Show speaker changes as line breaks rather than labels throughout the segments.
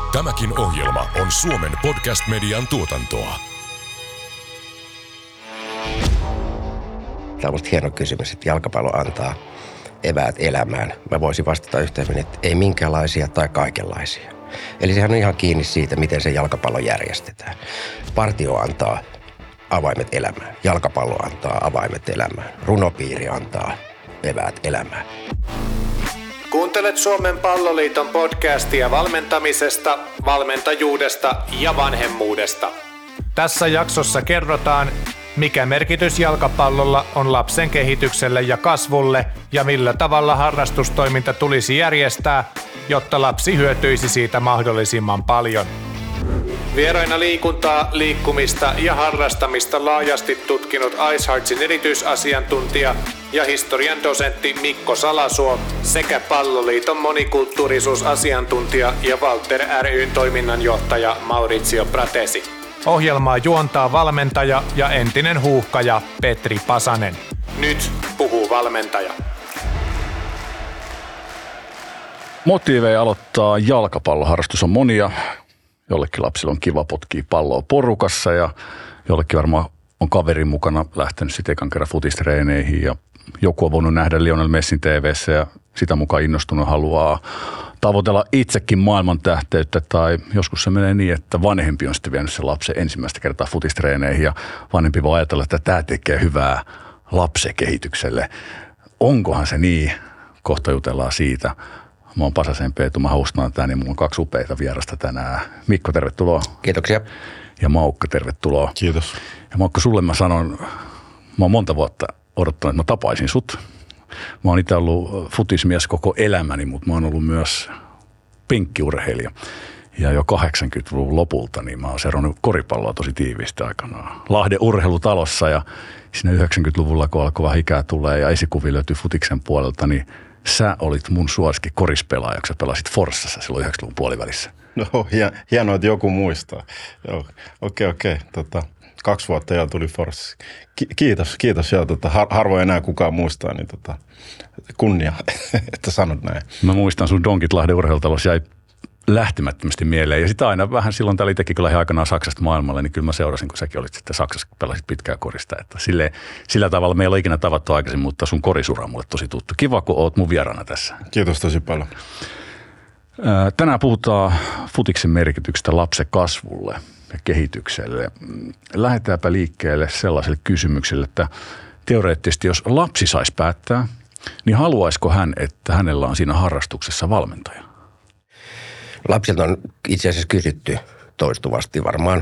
Tämäkin ohjelma on Suomen podcast-median tuotantoa.
Tämä on musta hieno kysymys, että jalkapallo antaa eväät elämään. Mä voisin vastata yhteen, että ei minkäänlaisia tai kaikenlaisia. Eli sehän on ihan kiinni siitä, miten se jalkapallo järjestetään. Partio antaa avaimet elämään. Jalkapallo antaa avaimet elämään. Runopiiri antaa eväät elämään.
Kuuntelet Suomen Palloliiton podcastia valmentamisesta, valmentajuudesta ja vanhemmuudesta. Tässä jaksossa kerrotaan, mikä merkitys jalkapallolla on lapsen kehitykselle ja kasvulle ja millä tavalla harrastustoiminta tulisi järjestää, jotta lapsi hyötyisi siitä mahdollisimman paljon. Vieraina liikuntaa, liikkumista ja harrastamista laajasti tutkinut iceheartsin erityisasiantuntija ja historian dosentti Mikko Salasuo sekä Palloliiton monikulttuurisuusasiantuntija ja Walter ry:n toiminnanjohtaja Maurizio Pratesi. Ohjelmaa juontaa valmentaja ja entinen huuhkaja Petri Pasanen. Nyt puhuu valmentaja.
Motiiveja aloittaa jalkapalloharrastus on monia. Jollekin lapsilla on kiva potkia palloa porukassa ja jollekin varmaan on kaverin mukana lähtenyt sitten ekan kerran futistreeneihin ja joku on voinut nähdä Lionel Messin TV:ssä ja sitä mukaan innostunut haluaa tavoitella itsekin maailman tähteyttä tai joskus se menee niin, että vanhempi on sitten vienyt sen lapsen ensimmäistä kertaa futistreeneihin ja vanhempi voi ajatella, että tämä tekee hyvää lapsen kehitykselle. Onkohan se niin? Kohta jutellaan siitä. Mä oon Pasasen Peetu, mä hostaan tää, niin mulla on 2 upeita vierasta tänään. Mikko, tervetuloa.
Kiitoksia.
Ja Maukka, tervetuloa.
Kiitos.
Ja Maukka, sulle mä sanon, mä oon monta vuotta odottanut, että mä tapaisin sut. Mä oon itse ollut futismies koko elämäni, mutta mä oon ollut myös penkkiurheilija. Ja jo 80-luvun lopulta niin mä oon seurannut koripalloa tosi tiiviisti aikanaan. Lahden urheilutalossa ja siinä 90-luvulla, kun alkoi vähän ikää tulee ja esikuvia löytyy futiksen puolelta, niin sä olit mun suosikki korispelaaja, kun sä pelasit Forssassa silloin 90-luvun puolivälissä.
No hienoa, että joku muistaa. Joo, okei. 2 vuotta jo tuli Forssassa. Kiitos. Joo, harvoin enää kukaan muistaa, niin kunnia, että sanot näin.
Mä muistan sun donkit Lahden urheilutalossa jäi lähtemättömästi mieleen. Ja sitä aina vähän silloin täällä itsekin, kun lähdin aikanaan Saksasta maailmalle, niin kyllä mä seurasin, kun säkin olit sitten Saksassa, kun pelasit pitkää korista. Että sillä tavalla me ei ole ikinä tavattu aikaisemmin, mutta sun korisura on mulle tosi tuttu. Kiva, kun oot mun vieraana tässä.
Kiitos tosi paljon.
Tänään puhutaan futiksen merkityksestä lapsen kasvulle ja kehitykselle. Lähdetäänpä liikkeelle sellaiselle kysymykselle, että teoreettisesti jos lapsi saisi päättää, niin haluaisiko hän, että hänellä on siinä harrastuksessa valmentaja?
Lapsilta on itse asiassa kysytty toistuvasti varmaan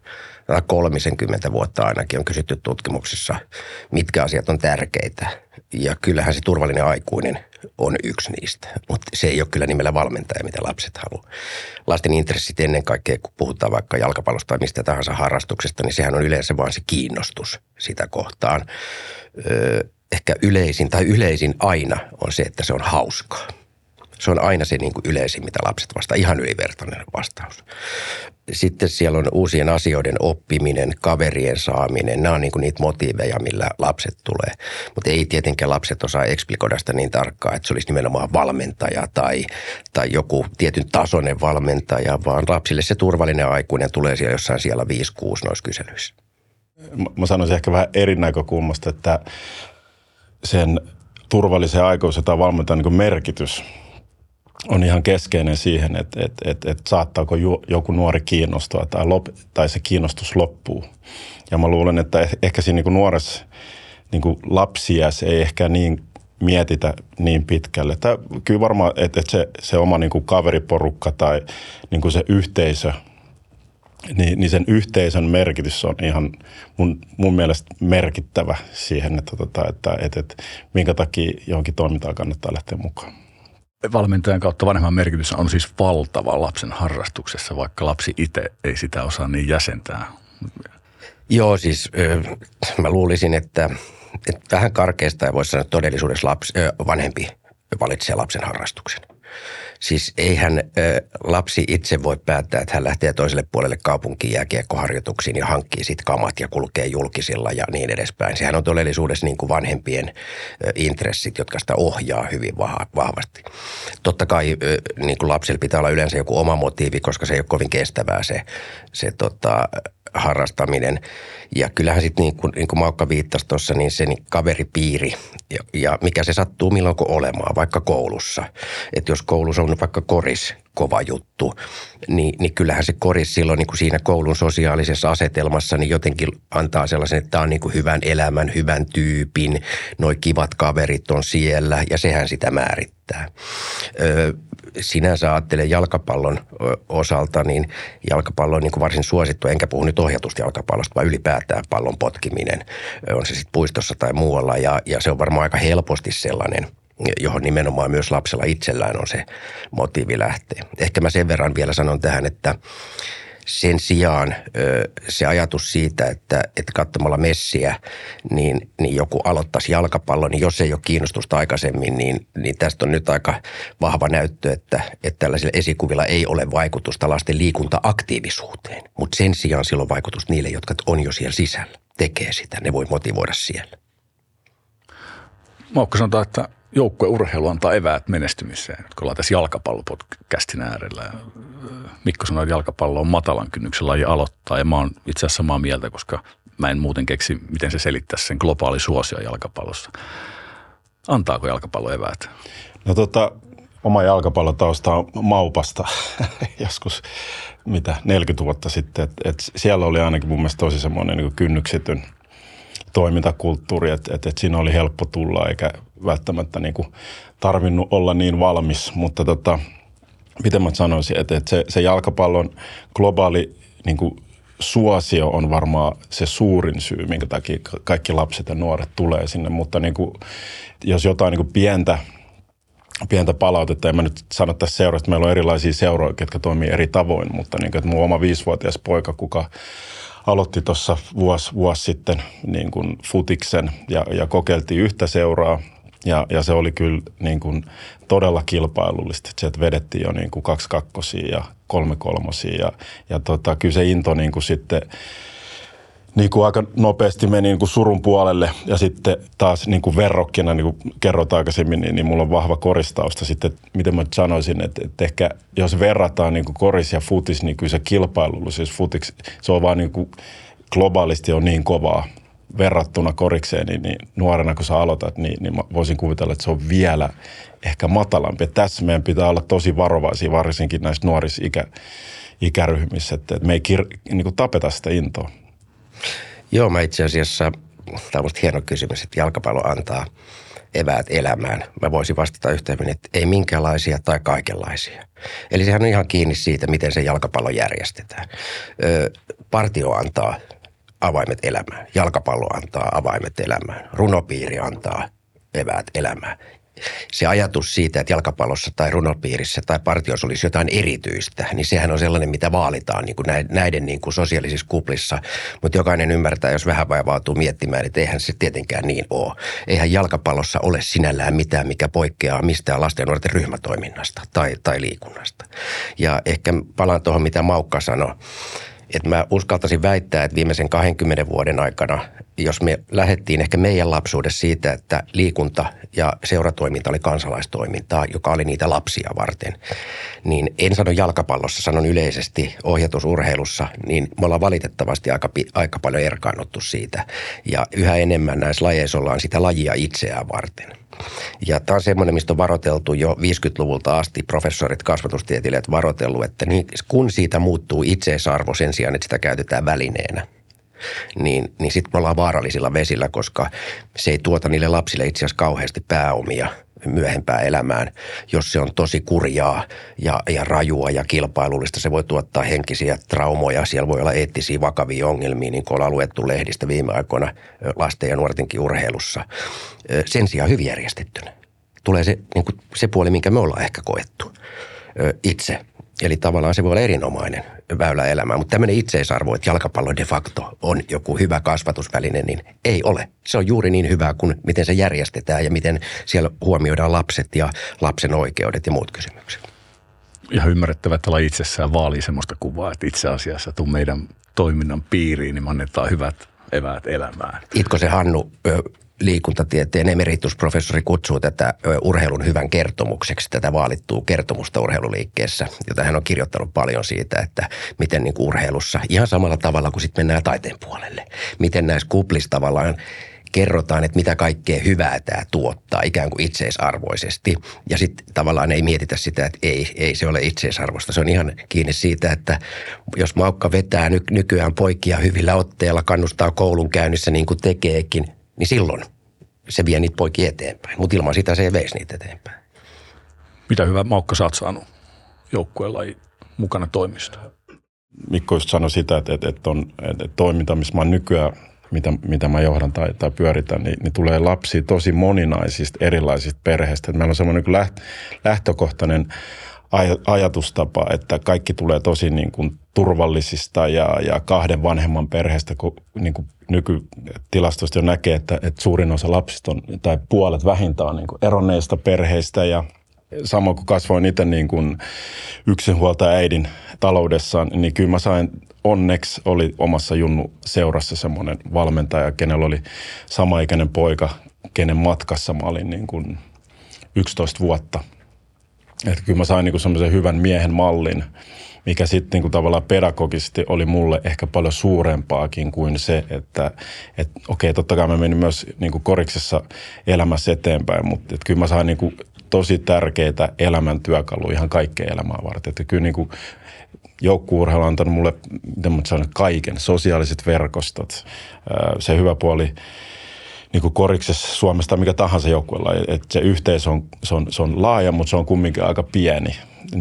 30 vuotta ainakin on kysytty tutkimuksissa, mitkä asiat on tärkeitä. Ja kyllähän se turvallinen aikuinen on yksi niistä, mutta se ei ole kyllä nimellä valmentaja, mitä lapset haluaa. Lasten intressit ennen kaikkea, kun puhutaan vaikka jalkapallosta tai mistä tahansa harrastuksesta, niin sehän on yleensä vaan se kiinnostus sitä kohtaan. Ehkä yleisin aina on se, että se on hauskaa. Se on aina se niin kuin yleisin, mitä lapset vastaa, ihan ylivertainen vastaus. Sitten siellä on uusien asioiden oppiminen, kaverien saaminen. Nämä on niin kuin niitä motiiveja, millä lapset tulee. Mutta ei tietenkään lapset osaa eksplikoida sitä niin tarkkaan, että se olisi nimenomaan valmentaja tai joku tietyn tasoinen valmentaja, vaan lapsille se turvallinen aikuinen tulee siellä jossain siellä 5-6 noissa kyselyissä.
Mä sanoisin ehkä vähän eri näkökulmasta, että sen turvallisen aikuisen tai valmentajan niin kuin merkitys on ihan keskeinen siihen, että saattaako joku nuori kiinnostua tai se kiinnostus loppuu. Ja mä luulen, että ehkä siinä niin nuoressa niin lapsiäs ei ehkä niin mietitä niin pitkälle. Kyllä varmaan, että se oma niin kaveriporukka tai niin se yhteisö, niin sen yhteisön merkitys on ihan mun mielestä merkittävä siihen, että minkä takia johonkin toimintaan kannattaa lähteä mukaan.
Valmentajan kautta vanhemman merkitys on siis valtava lapsen harrastuksessa, vaikka lapsi itse ei sitä osaa niin jäsentää.
Joo, siis mä luulisin, että vähän karkeasta ja voisi sanoa, että todellisuudessa vanhempi valitsee lapsen harrastuksen. Siis eihän lapsi itse voi päättää, että hän lähtee toiselle puolelle kaupunkiin jääkiekkoharjoituksiin ja hankkii sitten kamat ja kulkee julkisilla ja niin edespäin. Sehän on todellisuudessa niin kuin vanhempien intressit, jotka sitä ohjaa hyvin vahvasti. Totta kai niin kuin lapsilla pitää olla yleensä joku oma motiivi, koska se ei ole kovin kestävää se harrastaminen. Ja kyllähän sitten niin kuin Maukka viittasi tuossa, niin se kaveripiiri ja mikä se sattuu milloinko olemaan, vaikka koulussa. Että jos koulussa on vaikka koris kova juttu, niin kyllähän se koris silloin niin kuin siinä koulun sosiaalisessa asetelmassa niin jotenkin antaa sellaisen, että tämä on niin kuin hyvän elämän, hyvän tyypin, noi kivat kaverit on siellä ja sehän sitä määrittää. Sinänsä ajattelen jalkapallon osalta, niin jalkapallo on niin kuin varsin suosittu, enkä puhu nyt ohjatusta jalkapallosta, vaan ylipäätään pallon potkiminen, on se sitten puistossa tai muualla ja se on varmaan aika helposti sellainen, johon nimenomaan myös lapsella itsellään on se motiivi lähteä. Ehkä mä sen verran vielä sanon tähän, että sen sijaan se ajatus siitä, että katsomalla Messiä, niin joku aloittaisi jalkapallon, niin jos ei ole kiinnostusta aikaisemmin, niin tästä on nyt aika vahva näyttö, että tällaisilla esikuvilla ei ole vaikutusta lasten liikunta-aktiivisuuteen. Mutta sen sijaan sillä on vaikutus niille, jotka on jo siellä sisällä, tekee sitä, ne voi motivoida siellä.
Maukka sanotaan, että joukkueurheilu antaa eväät menestymiseen, kun ollaan tässä jalkapallopodcastin äärellä. Mikko sanoi, että jalkapallo on matalan kynnyksen laji aloittaa ja mä oon itse asiassa samaa mieltä, koska mä en muuten keksi, miten se selittäisi sen globaali suosio jalkapallossa. Antaako jalkapallo eväät?
No oma jalkapallotausta on Maupasta joskus 40 vuotta sitten. Et siellä oli ainakin mun mielestä tosi semmoinen niin kynnyksetön toimintakulttuuri, että siinä oli helppo tulla eikä välttämättä niin kuin tarvinnut olla niin valmis, mutta miten mä sanoisin, että se jalkapallon globaali niin kuin suosio on varmaan se suurin syy, minkä takia kaikki lapset ja nuoret tulee sinne, mutta niin kuin, jos jotain niin kuin pientä palautetta, en mä nyt sano tässä seurasta, meillä on erilaisia seuroja, jotka toimii eri tavoin, mutta niin kuin, että mun oma 5-vuotias poika, kuka aloitti tuossa vuosi sitten niin kuin futiksen ja kokeiltiin yhtä seuraa ja se oli kyllä niin kuin todella kilpailullista. Sieltä vedettiin jo niin kuin 2 kakkosia ja 3 kolmosia ja kyllä se into niin kuin sitten niin kuin aika nopeasti meni niin kuin surun puolelle ja sitten taas niin kuin verrokkina, niin kuin kerrot aikaisemmin, niin mulla on vahva koristausta. Sitten miten mä sanoisin, että ehkä jos verrataan niin kuin koris ja futis, niin kyllä se kilpailullisuus futiksi, se on vaan niin kuin globaalisti on niin kovaa verrattuna korikseen, niin nuorena kun sä aloitat, niin mä voisin kuvitella, että se on vielä ehkä matalampi. Että tässä meidän pitää olla tosi varovaisia, varsinkin näissä nuorissa ikäryhmissä, että me ei niin kuin tapeta sitä intoa.
Joo, mä itse asiassa, tämä on musta hieno kysymys, että jalkapallo antaa eväät elämään. Mä voisin vastata yhteen, että ei minkäänlaisia tai kaikenlaisia. Eli sehän on ihan kiinni siitä, miten se jalkapallo järjestetään. Partio antaa avaimet elämään, jalkapallo antaa avaimet elämään, runopiiri antaa eväät elämään. Se ajatus siitä, että jalkapallossa tai runopiirissä tai partiossa olisi jotain erityistä, niin sehän on sellainen, mitä vaalitaan niin kuin näiden niin kuin sosiaalisissa kuplissa. Mutta jokainen ymmärtää, jos vähän vaivautuu miettimään, että eihän se tietenkään niin ole. Eihän jalkapallossa ole sinällään mitään, mikä poikkeaa mistään lasten ja nuorten ryhmätoiminnasta tai liikunnasta. Ja ehkä palaan tuohon, mitä Maukka sanoi. Että mä uskaltaisin väittää, että viimeisen 20 vuoden aikana, jos me lähdettiin ehkä meidän lapsuudessa siitä, että liikunta ja seuratoiminta oli kansalaistoimintaa, joka oli niitä lapsia varten, niin en sano jalkapallossa, sanon yleisesti ohjatusurheilussa, niin me ollaan valitettavasti aika paljon erkaannuttu siitä. Ja yhä enemmän näissä lajeissa ollaan sitä lajia itseään varten. Ja tämä on semmoinen, mistä on varoiteltu jo 50-luvulta asti, professorit, kasvatustieteilijät varoitellut, että kun siitä muuttuu itseisarvo sen sijaan, että sitä käytetään välineenä, niin sitten me ollaan vaarallisilla vesillä, koska se ei tuota niille lapsille itse asiassa kauheasti pääomia myöhempää elämään. Jos se on tosi kurjaa ja rajua ja kilpailullista, se voi tuottaa henkisiä traumoja. Siellä voi olla eettisiä vakavia ongelmia, niin kuin ollaan luettu lehdistä viime aikoina lasten ja nuortenkin urheilussa. Sen sijaan hyvin järjestettynä. Tulee se, niin kuin se puoli, minkä me ollaan ehkä koettu itse. Eli tavallaan se voi olla erinomainen väylä elämään, mutta tämmöinen itseisarvo, että jalkapallo de facto on joku hyvä kasvatusväline, niin ei ole. Se on juuri niin hyvä kuin miten se järjestetään ja miten siellä huomioidaan lapset ja lapsen oikeudet ja muut kysymykset.
ihan ymmärrettävä, että laji itsessään vaalii semmoista kuvaa, että itse asiassa tuu meidän toiminnan piiriin, niin me annetaan hyvät eväät elämään.
Itkosen Hannu, liikuntatieteen emeritusprofessori, kutsuu tätä urheilun hyvän kertomukseksi, tätä vaalittua kertomusta urheiluliikkeessä, jota hän on kirjoittanut paljon siitä, että miten niin kuin urheilussa, ihan samalla tavalla kuin sitten mennään taiteen puolelle, miten näissä kuplissa tavallaan kerrotaan, että mitä kaikkea hyvää tämä tuottaa ikään kuin itseisarvoisesti. Ja sitten tavallaan ei mietitä sitä, että ei se ole itseisarvoista. Se on ihan kiinni siitä, että jos Maukka vetää nykyään poikia hyvillä otteilla, kannustaa koulun käynnissä niin kuin tekeekin, niin silloin se vie niitä poikia eteenpäin. Mutta ilman sitä se ei veisi niitä eteenpäin.
Mitä hyvä Maukka sä oot saanut joukkueella mukana toimistoon?
Mikko just sanoi sitä, että toiminta, missä mä oon nykyään, mitä mä johdan tai pyöritän, niin tulee lapsia tosi moninaisista erilaisista perheistä. Meillä on semmoinen lähtökohtainen ajatustapa, että kaikki tulee tosi niin kuin turvallisista ja kahden vanhemman perheestä, kun niin kuin nykytilastoista jo näkee, että suurin osa lapsista on, tai puolet vähintään niin kuin eronneista perheistä, ja samoin kun kasvoin itse niin kuin yksinhuoltaja äidin taloudessaan, niin kyllä mä sain, onneksi oli omassa Junnu-seurassa semmoinen valmentaja, kenellä oli samaikäinen poika, kenen matkassa mä olin niin kuin 11 vuotta. Että kyllä mä sain niin kuin semmoisen hyvän miehen mallin, mikä sitten niin kuin tavallaan pedagogisesti oli mulle ehkä paljon suurempaakin kuin se, että okei, totta kai mä menin myös niin kuin koriksessa elämässä eteenpäin, mutta kyllä mä sain niin kuin tosi tärkeitä elämäntyökaluja ihan kaikkea elämää varten. Että kyllä niin kuin joukkueurheilu on antanut mulle, miten mä sanon, kaiken, sosiaaliset verkostot, se hyvä puoli niin kuin koriksessa Suomesta mikä tahansa joukkueella, että se yhteisö se on laaja, mutta se on kumminkin aika pieni.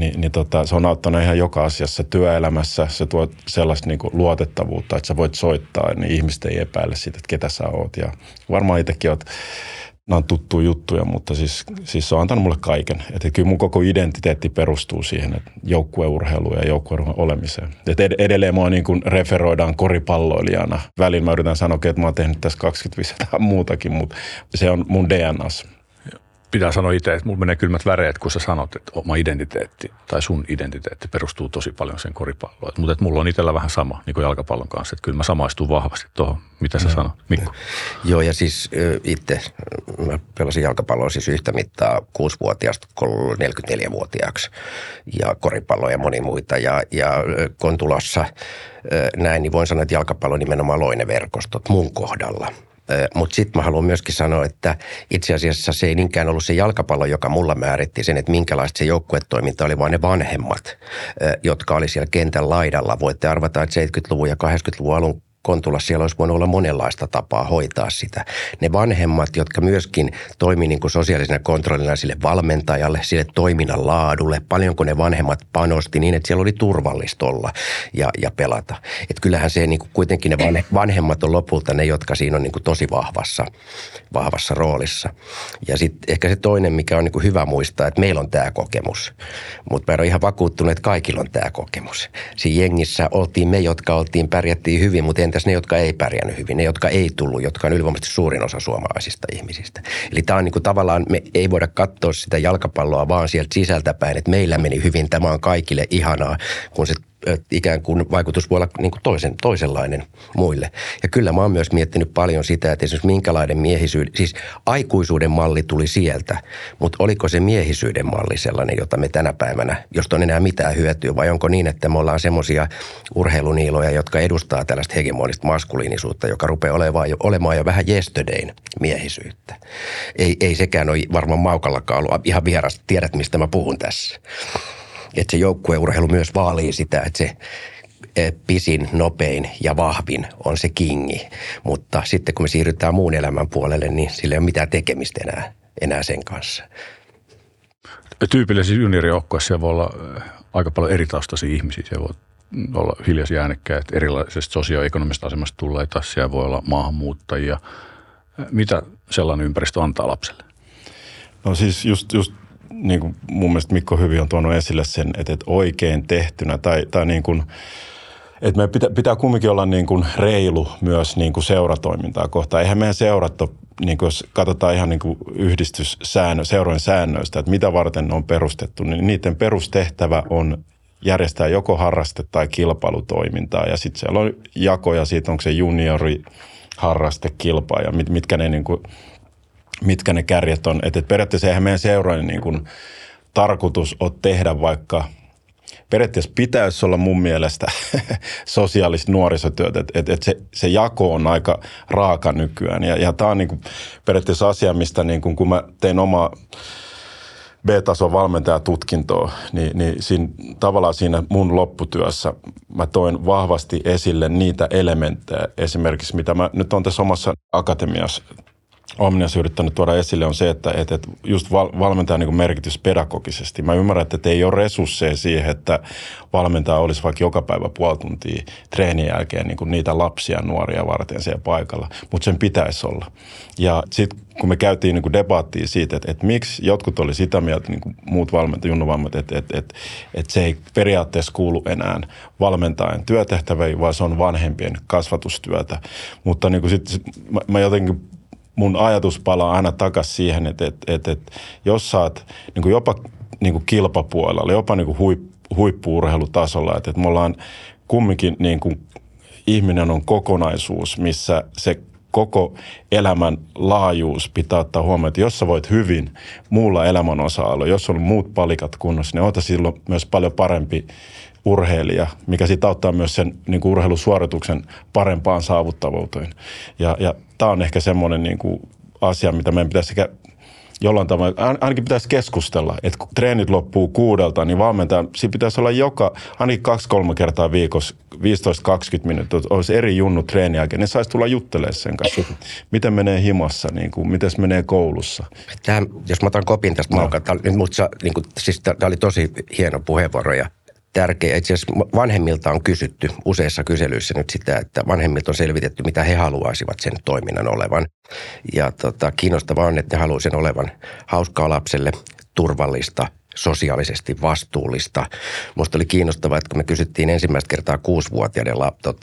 Se on auttanut ihan joka asiassa työelämässä. Se tuo sellaista niin kuin luotettavuutta, että sä voit soittaa, niin ihmiset ei epäile siitä, että ketä sä oot. Ja varmaan itsekin oot, nämä on tuttuja juttuja, mutta siis se on antanut mulle kaiken. Että kyllä mun koko identiteetti perustuu siihen, että joukkueurheiluun ja joukkueurheilun olemiseen. Että edelleen mua niin kuin referoidaan koripalloilijana. Välillä mä yritän sanoa, että mä oon tehnyt tässä 25 muutakin, mutta se on mun DNAs.
Pitää sanoa itse, että mulla menee kylmät väreet, kun sä sanot, että oma identiteetti tai sun identiteetti perustuu tosi paljon sen koripalloon. Mutta mulla on itsellä vähän sama, niin kuin jalkapallon kanssa. Että kyllä mä samaistun vahvasti tuohon, mitä sä sanot, Mikko.
Joo, ja siis itse mä pelasin jalkapalloa siis yhtä mittaa 6-vuotiaasta 44-vuotiaaksi ja koripalloa ja moni muita. Ja Kontulassa näin, niin voin sanoa, että jalkapallo nimenomaan loi ne verkostot mun kohdalla. Mutta sitten mä haluan myöskin sanoa, että itse asiassa se ei niinkään ollut se jalkapallo, joka mulla määritti sen, että minkälaista se joukkuetoiminta oli, vaan ne vanhemmat, jotka oli siellä kentän laidalla. Voitte arvata, että 70-luvun ja 80-luvun alun Kontulassa siellä olisi voinut olla monenlaista tapaa hoitaa sitä. Ne vanhemmat, jotka myöskin toimi niin kuin sosiaalisena kontrollina sille valmentajalle, sille toiminnan laadulle, paljonko ne vanhemmat panosti niin, että siellä oli turvallista olla ja pelata. Että kyllähän se niin kuin kuitenkin ne vanhemmat on lopulta ne, jotka siinä on niin kuin tosi vahvassa roolissa. Ja sitten ehkä se toinen, mikä on niin kuin hyvä muistaa, että meillä on tämä kokemus. Mutta mä en ole ihan vakuuttunut, että kaikilla on tämä kokemus. Siinä jengissä oltiin me, jotka pärjättiin hyvin, mutta entäs ne, jotka ei pärjännyt hyvin, ne, jotka ei tullut, jotka on ylivoimaisesti suurin osa suomalaisista ihmisistä. Eli tämä on niin kuin tavallaan, me ei voida katsoa sitä jalkapalloa vaan sieltä sisältäpäin, että meillä meni hyvin, tämä on kaikille ihanaa, kun se ikään kuin vaikutus voi olla niin kuin toisenlainen muille. Ja kyllä mä oon myös miettinyt paljon sitä, että esimerkiksi minkälainen siis aikuisuuden malli tuli sieltä, mutta oliko se miehisyyden malli sellainen, jota me tänä päivänä, josta on enää mitään hyötyä, vai onko niin, että me ollaan semmoisia urheiluniiloja, jotka edustaa tällaista hegemonista maskuliinisuutta, joka rupeaa olemaan jo vähän yesterdayn miehisyyttä. Ei sekään ole varmaan Maukallakaan ollut ihan vierasta, tiedät mistä mä puhun tässä. Että se joukkueurheilu myös vaalii sitä, että se pisin, nopein ja vahvin on se kingi. Mutta sitten kun me siirrytään muun elämän puolelle, niin sillä ei ole mitään tekemistä enää sen kanssa.
Tyypillisissä juniorijoukkueissa siellä voi olla aika paljon eri taustaisia ihmisiä. Siellä voi olla hiljaisia äänekkäitä, erilaisesta sosioekonomisesta asemasta tulleita. Siellä voi olla maahanmuuttajia. Mitä sellainen ympäristö antaa lapselle?
No siis just niin kuin mun mielestä Mikko hyvin on tuonut esille sen, että oikein tehtynä tai niin kuin, että me pitää kumminkin olla niin kuin reilu myös niin kuin seuratoimintaa kohtaan. Eihän meidän seurat ole, niin kuin jos katsotaan ihan niin kuin seurojen säännöistä, että mitä varten ne on perustettu, niin niiden perustehtävä on järjestää joko harraste- tai kilpailutoimintaa. Ja sitten siellä on jakoja siitä, onko se juniori, harraste, kilpa ja mitkä ne kärjet on. Että periaatteessa eihän meidän seurojen niin kuin tarkoitus on tehdä vaikka, periaatteessa pitäisi olla mun mielestä sosiaalista nuorisotyötä, että se jako on aika raaka nykyään. Ja tämä on niin kuin periaatteessa asia, mistä niin kuin, kun mä tein omaa B-tason valmentajatutkintoa, niin tavallaan siinä mun lopputyössä mä toin vahvasti esille niitä elementtejä, esimerkiksi mitä mä nyt on tässä omassa akatemiassa Omniassa yrittänyt tuoda esille, on se, että just valmentajan niin merkitys pedagogisesti. Mä ymmärrän, että ei ole resursseja siihen, että valmentaja olisi vaikka joka päivä puoli tuntia treenin jälkeen niin kuin niitä lapsia ja nuoria varten siellä paikalla, mutta sen pitäisi olla. Ja sitten kun me käytiin niin kuin debattia siitä, että miksi jotkut oli sitä mieltä, niin kuin muut junnuvalmentajat, että se ei periaatteessa kuulu enää valmentajan työtehtäviin, vaan se on vanhempien kasvatustyötä. Mutta niin kuin sit, mä jotenkin mun ajatus palaa aina takaisin siihen, että jos sä oot niin kuin jopa niin kuin kilpapuolella, jopa niin kuin huippu-urheilutasolla, että me ollaan kumminkin niin kuin ihminen on kokonaisuus, missä se koko elämän laajuus pitää ottaa huomioon, että jos sä voit hyvin muulla elämän osa-alueella, jos on muut palikat kunnossa, niin oota silloin myös paljon parempi urheilija, mikä sitten auttaa myös sen niin kuin urheilusuorituksen parempaan saavuttavuuteen. Ja tämä on ehkä semmoinen niin kuin asia, mitä meidän pitäisi sekä jollain tavalla, ainakin pitäisi keskustella, että kun treenit loppuu 6:00, niin valmentaja, siinä pitäisi olla ainakin 2-3 kertaa viikossa 15-20 minuuttia, olisi eri junnu treenin jälkeen, ne saisi tulla juttelemaan sen kanssa, miten menee himassa, niin kuin, miten menee koulussa.
Tämä, jos mä otan kopin tästä Maukalta, tämä oli tosi hieno puheenvuoro ja tärkeä. Itse asiassa vanhemmilta on kysytty useissa kyselyissä nyt sitä, että vanhemmilta on selvitetty, mitä he haluaisivat sen toiminnan olevan. Ja kiinnostavaa on, että he haluaisivat sen olevan hauskaa lapselle, turvallista, sosiaalisesti vastuullista. Musta oli kiinnostavaa, että kun me kysyttiin ensimmäistä kertaa 6-vuotiaiden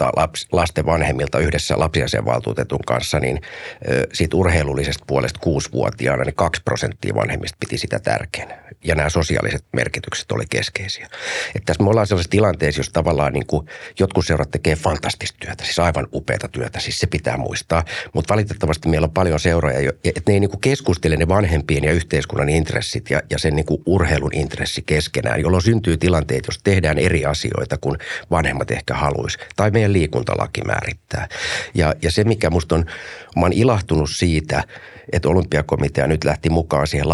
lasten vanhemmilta yhdessä lapsiasiainvaltuutetun kanssa, niin siitä urheilullisesta puolesta 6-vuotiaana niin 2% vanhemmista piti sitä tärkeänä. Ja nämä sosiaaliset merkitykset oli keskeisiä. Että tässä me ollaan sellaisessa tilanteessa, jos tavallaan niin kuin jotkut seurat tekee fantastista työtä, siis aivan upeata työtä, siis se pitää muistaa. Mutta valitettavasti meillä on paljon seuroja, että ne ei niin kuin keskustele ne vanhempien ja yhteiskunnan intressit ja sen niin kuin urheilun intressi keskenään, jolloin syntyy tilanteet, jos tehdään eri asioita kuin vanhemmat ehkä haluaisi. Tai meidän liikuntalaki määrittää. Ja se, mikä musta on, mä oon ilahtunut siitä, että Olympiakomitea nyt lähti mukaan siihen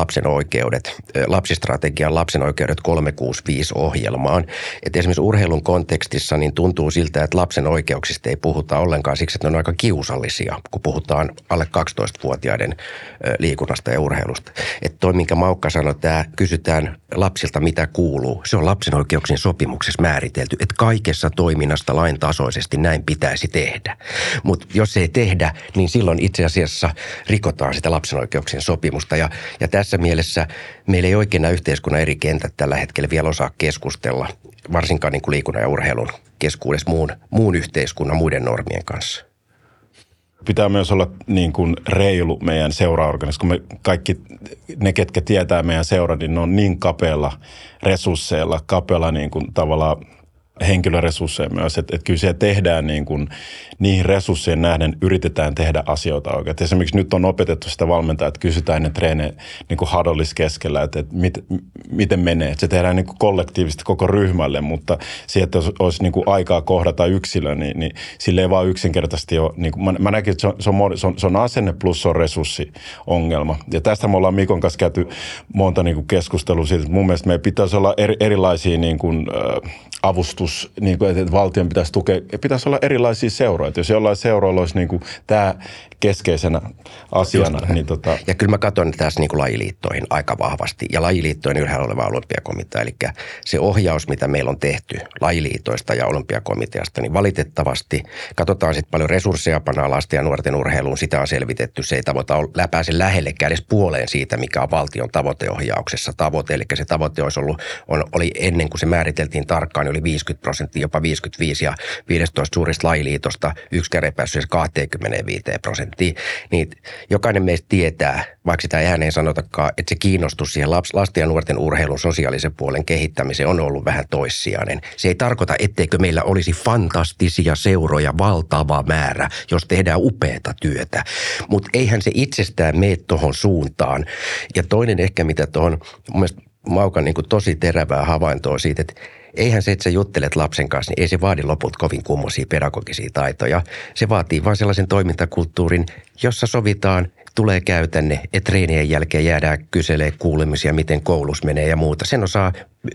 lapsistrategian lapsen oikeudet 365-ohjelmaan. Että esimerkiksi urheilun kontekstissa niin tuntuu siltä, että lapsen oikeuksista ei puhuta ollenkaan siksi, että ne on aika kiusallisia, kun puhutaan alle 12-vuotiaiden liikunnasta ja urheilusta. Että toi, minkä Maukka sanoi, että kysytään lapsilta, mitä kuuluu. Se on lapsen oikeuksien sopimuksessa määritelty, että kaikessa toiminnasta lain tasoisesti näin pitäisi tehdä. Mutta jos ei tehdä, niin silloin itse asiassa rikotaan sitä lapsen oikeuksien sopimusta. Ja tässä mielessä meillä ei oikein nämä yhteiskunnan eri kentät tällä hetkellä vielä osaa keskustella, varsinkaan niin kuin liikunnan ja urheilun keskuudessa muun yhteiskunnan, muiden normien kanssa.
Pitää myös olla niin kuin reilu meidän seuraorganisaatio, kun me kaikki ne, ketkä tietää meidän seura, niin ne on niin kapealla resursseilla, kapealla niin kuin tavallaan henkilöresursseja myös, että kyllä siellä tehdään niin kuin, niihin resursseihin nähden yritetään tehdä asioita oikein. Esimerkiksi nyt on opetettu sitä valmentaa, että kysytään ne treenejä niin kuin hadollis keskellä, että miten menee. Että se tehdään niin kuin kollektiivisesti koko ryhmälle, mutta siihen, että olisi niin kuin aikaa kohdata yksilö, niin sille ei vaan yksinkertaisesti ole. Niin kuin, mä näkin, että se on asenne plus se on resurssiongelma. Ja tästä me ollaan Mikon kanssa käyty monta niin kuin keskustelua siitä, että mun mielestä meidän pitäisi olla erilaisia niin kuin, avustus, niin kuin, että valtion pitäisi tukea, pitäisi olla erilaisia seuroja. Että jos jollain seuroilla olisi niin kuin tämä keskeisenä asiana. Niin
Ja kyllä mä katson tässä niin kuin lajiliittoihin aika vahvasti ja lajiliittojen ylhäällä oleva olympiakomitea. Eli se ohjaus, mitä meillä on tehty lajiliitoista ja olympiakomiteasta, niin valitettavasti katsotaan sitten paljon resursseja pannaan lasten ja nuorten urheiluun. Sitä on selvitetty. Se ei pääse lähellekään edes puoleen siitä, mikä on valtion tavoiteohjauksessa tavoite. Eli se tavoite olisi oli ennen kuin se määriteltiin tarkkaan, oli 50%, jopa 55%, ja 15 suurista lajiliitosta yksikään repäissyt 25%. Niin jokainen meistä tietää, vaikka sitä ei ääneen sanotakaan, että se kiinnostus siihen lasten ja nuorten urheilun sosiaalisen puolen kehittämiseen on ollut vähän toissijainen. Se ei tarkoita, etteikö meillä olisi fantastisia seuroja valtava määrä, jos tehdään upeata työtä, mutta eihän se itsestään mene tuohon suuntaan. Ja toinen ehkä, mitä tuohon, mun mielestä Maukan niin kuin tosi terävää havaintoa siitä, että eihän se, että sä juttelet lapsen kanssa, niin ei se vaadi loput kovin kummoisia pedagogisia taitoja. Se vaatii vaan sellaisen toimintakulttuurin, jossa sovitaan, tulee käytänne, että treenien jälkeen jäädään kyselemään kuulemisia, miten koulussa menee ja muuta. Sen osaa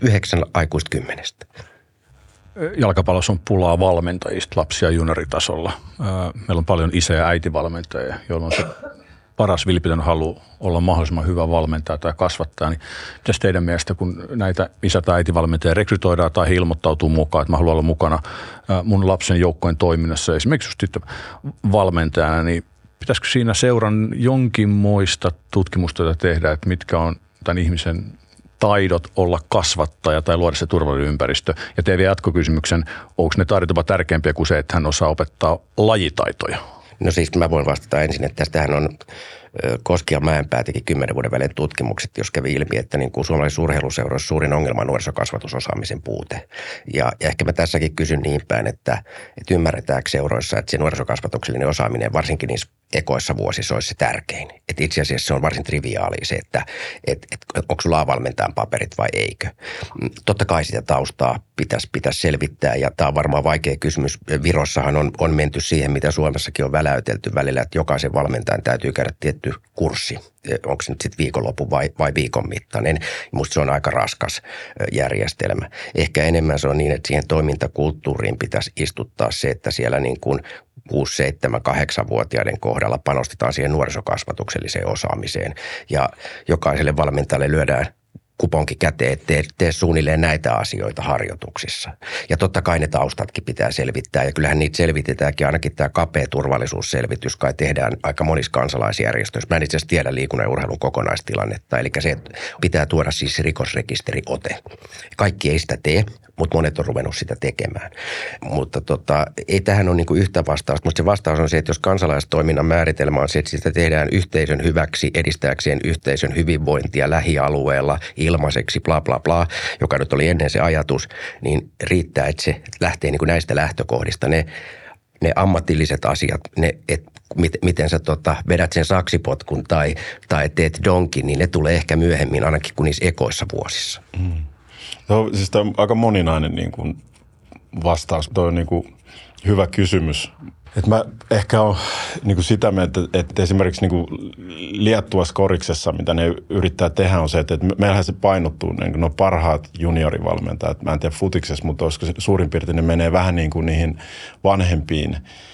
9 aikuista 10.
Jalkapallossa on pulaa valmentajista lapsi- ja junioritasolla. Meillä on paljon isä- ja äitivalmentajia, joilla on se paras vilpitön halu olla mahdollisimman hyvä valmentaja tai kasvattaja. Niin mitäs teidän mielestä, kun näitä isä- tai äitivalmentajia rekrytoidaan tai he ilmoittautuu mukaan, että mä haluan olla mukana mun lapsen joukkojen toiminnassa, esimerkiksi just valmentajana, niin pitäisikö siinä seuran jonkinmoista tutkimusta tehdä, että mitkä on tämän ihmisen taidot olla kasvattaja tai luoda se turvallinen ympäristö? Ja teidän jatkokysymyksen, onko ne taidot jopa tärkeämpiä kuin se, että hän osaa opettaa lajitaitoja?
No siis mä voin vastata ensin, että tästähän on Koski ja Mäenpää teki 10 vuoden välein tutkimukset, jos kävi ilmi, että niin kuin suomalaisessa urheiluseuroissa suurin ongelma on nuorisokasvatusosaamisen puute. Ja ehkä mä tässäkin kysyn niin päin, että ymmärretäänkö seuroissa, että se nuorisokasvatuksellinen osaaminen varsinkin niissä ekoissa vuosissa olisi se tärkein. Että itse asiassa se on varsin triviaalia se, että onko sulla valmentajan paperit vai eikö. Totta kai sitä taustaa pitäisi selvittää, ja tämä on varmaan vaikea kysymys. Virossahan on menty siihen, mitä Suomessakin on väläytelty välillä, että jokaisen valmentajan täytyy käydä tietty kurssi. Onko se nyt sitten viikonloppu vai viikon mittainen. Musta se on aika raskas järjestelmä. Ehkä enemmän se on niin, että siihen toimintakulttuuriin pitäisi istuttaa se, että siellä niin kuin 6, 7, 8-vuotiaiden kohdalla panostetaan siihen nuorisokasvatukselliseen osaamiseen. Ja jokaiselle valmentajalle lyödään kuponki käteen, että tee suunnilleen näitä asioita harjoituksissa. Ja totta kai ne taustatkin pitää selvittää, ja kyllähän niitä selvitetäänkin, ainakin tämä kapea turvallisuusselvitys kai tehdään aika monissa kansalaisjärjestöissä. Mä en itse asiassa tiedä liikunnan ja urheilun kokonaistilannetta, eli se pitää tuoda siis rikosrekisteriote. Kaikki ei sitä tee, mutta monet on ruvennut sitä tekemään. Mutta ei tähän ole niinku yhtä vastausta, mutta se vastaus on se, että jos kansalaistoiminnan määritelmä on se, että sitä tehdään yhteisön hyväksi, edistääkseen yhteisön hyvinvointia lähialueella, ilmaiseksi, bla bla bla, joka nyt oli ennen se ajatus, niin riittää, että se lähtee niinku näistä lähtökohdista. Ne ammatilliset asiat, miten sä vedät sen saksipotkun tai teet donkin, niin ne tulee ehkä myöhemmin ainakin kuin niissä ekoissa vuosissa.
No, siis tämä on aika moninainen niin kuin vastaus. Tuo on niin kuin hyvä kysymys. Et mä ehkä olen niin kuin sitä mieltä, että esimerkiksi niin kuin Liettuassa Koriksessa, mitä ne yrittää tehdä, on se, että meillähän se painottuu, niin kuin parhaat juniorivalmentajat. Mä en tiedä futiksessa, mutta olisiko se suurin piirtein ne menee vähän niin kuin niihin vanhempiin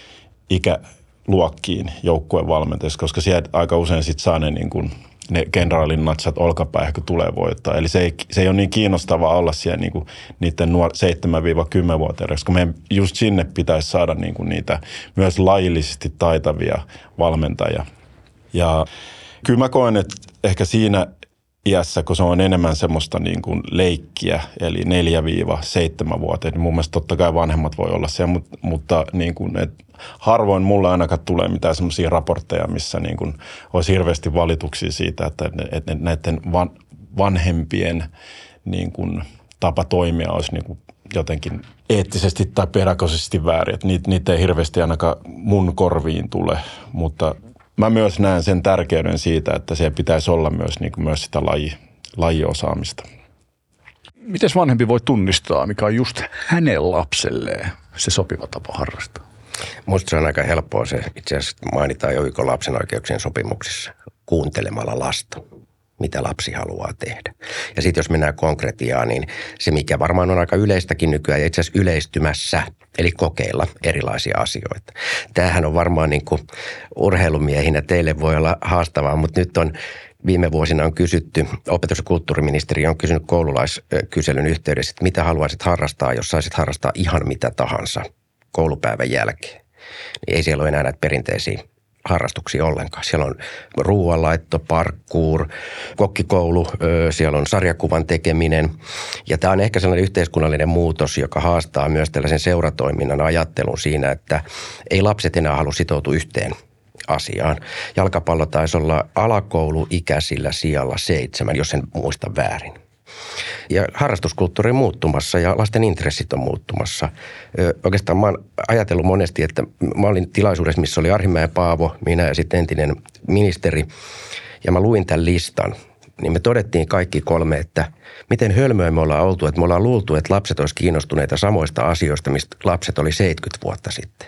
ikäluokkiin joukkueen valmentajissa, koska sieltä aika usein sit saa ne niin kuin ne kenraalin natsat olkapäähän, kun tulee voittaa. Eli se ei ole niin kiinnostavaa olla siellä niinku niiden 7-10-vuotiaiden, koska meidän just sinne pitäisi saada niinku niitä myös lajillisesti taitavia valmentajia. Ja kyllä mä koen, että ehkä siinä iässä, kun se on enemmän semmoista niin kuin leikkiä, eli 4-7-vuotiaat, niin mun mielestä totta kai vanhemmat voi olla siellä, mutta niin kuin, harvoin mulle ainakaan tulee mitään semmoisia raportteja, missä niin kuin olisi hirveästi valituksia siitä, että näiden vanhempien niin kuin tapa toimia olisi niin kuin jotenkin eettisesti tai pedagogisesti väärin. Että niitä ei hirveästi ainakaan mun korviin tule, mutta mä myös näen sen tärkeyden siitä, että siellä pitäisi olla myös, niin kuin myös sitä lajiosaamista.
Miten vanhempi voi tunnistaa, mikä on just hänen lapselleen se sopiva tapa harrastaa?
Musta se on aika helppoa. Se itse asiassa mainitaan jo YK:n lapsen oikeuksien sopimuksissa kuuntelemalla lasta, mitä lapsi haluaa tehdä. Ja sitten jos mennään konkretiaan, niin se mikä varmaan on aika yleistäkin nykyään ja itse asiassa yleistymässä, eli kokeilla erilaisia asioita. Tämähän on varmaan niin kuin urheilumiehinä teille voi olla haastavaa, mutta nyt on viime vuosina on kysytty, opetus- ja kulttuuriministeriö on kysynyt koululaiskyselyn yhteydessä, että mitä haluaisit harrastaa, jos saisit harrastaa ihan mitä tahansa koulupäivän jälkeen. Niin ei siellä ole enää näitä perinteisiä harrastuksia ollenkaan. Siellä on ruoanlaitto, parkour, kokkikoulu, siellä on sarjakuvan tekeminen. Ja tämä on ehkä sellainen yhteiskunnallinen muutos, joka haastaa myös tällaisen seuratoiminnan ajattelun siinä, että ei lapset enää halua sitoutua yhteen asiaan. Jalkapallo taisi olla alakouluikäisillä sijalla 7, jos en muista väärin. Ja harrastuskulttuuri on muuttumassa ja lasten intressit on muuttumassa. Oikeastaan mä oon ajatellut monesti, että mä olin tilaisuudessa, missä oli Arhimäen Paavo, minä ja sitten entinen ministeri. Ja mä luin tämän listan. Niin me todettiin kaikki 3, että miten hölmöä me ollaan oltu, että me ollaan luultu, että lapset olisi kiinnostuneita samoista asioista, mistä lapset oli 70 vuotta sitten.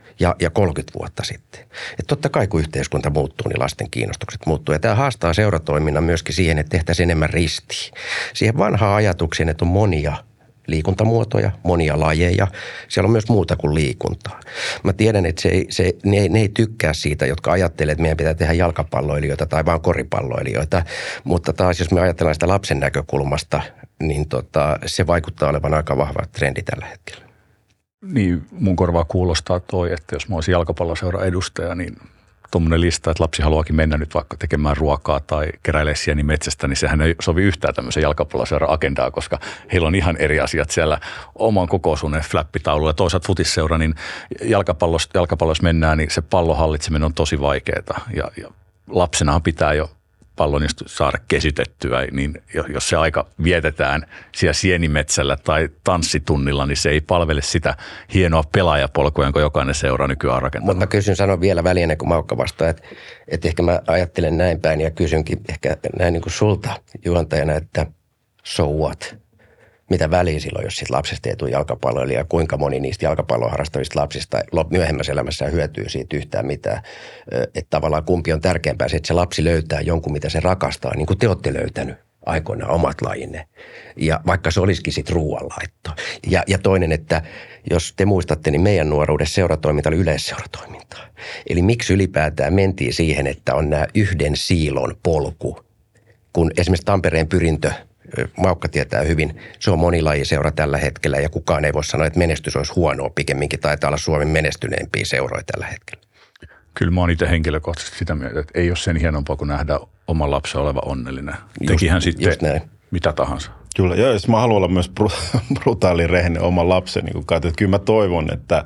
Ja 30 vuotta sitten. Että totta kai kun yhteiskunta muuttuu, niin lasten kiinnostukset muuttuu. Ja tämä haastaa seuratoiminnan myöskin siihen, että tehtäisiin enemmän ristiin. Siihen vanhaan ajatukseen, että on monia liikuntamuotoja, monia lajeja. Siellä on myös muuta kuin liikuntaa. Mä tiedän, että ne ei tykkää siitä, jotka ajattelee, että meidän pitää tehdä jalkapalloilijoita tai vaan koripalloilijoita. Mutta taas jos me ajatellaan sitä lapsen näkökulmasta, niin se vaikuttaa olevan aika vahva trendi tällä hetkellä.
Niin, mun korvaa kuulostaa toi, että jos mä olisin jalkapalloseuran edustaja, niin tuommoinen lista, että lapsi haluakin mennä nyt vaikka tekemään ruokaa tai keräilee sieni metsästä, niin sehän ei sovi yhtään tämmöisen jalkapalloseuran agendaa, koska heillä on ihan eri asiat siellä oman kokoisuuden flappitaululla. Toisaalta futisseura, niin jalkapallossa mennään, niin se pallon hallitseminen on tosi vaikeaa ja lapsenahan pitää jo pallon saada kesytettyä, niin jos se aika vietetään siellä sienimetsällä tai tanssitunnilla, niin se ei palvele sitä hienoa pelaajapolkua, jonka jokainen seura nykyään on rakentanut.
Mutta mä sanon vielä väliin, ennen kuin Maukka vastaa, että ehkä mä ajattelen näin päin ja kysynkin ehkä näin niin kuin sulta juontajana, että so what? Mitä väliä silloin, jos siitä lapsesta ei tule jalkapalloilija ja kuinka moni niistä jalkapalloa harrastavista lapsista myöhemmässä elämässä hyötyy siitä yhtään mitään. Että tavallaan kumpi on tärkeämpää se, että se lapsi löytää jonkun, mitä se rakastaa, niin kuin te olette löytänyt aikoinaan omat lajinne. Ja vaikka se olisikin sitten ruoanlaitto. Ja toinen, että jos te muistatte, niin meidän nuoruudessa seuratoiminta oli yleisseuratoimintaa. Eli miksi ylipäätään mentiin siihen, että on nämä yhden siilon polku, kun esimerkiksi Tampereen Pyrintö, Maukka tietää hyvin, se on monilajiseura tällä hetkellä ja kukaan ei voi sanoa, että menestys olisi huonoa, pikemminkin taitaa olla Suomen menestyneempiä seuroja tällä hetkellä.
Kyllä mä oon itse henkilökohtaisesti sitä mieltä, että ei ole sen hienompaa kuin nähdä oman lapsen oleva onnellinen. Tekihän sitten mitä tahansa.
Kyllä, ja jos mä haluan olla myös brutaali rehellinen oman lapseni, niin että kyllä mä toivon, että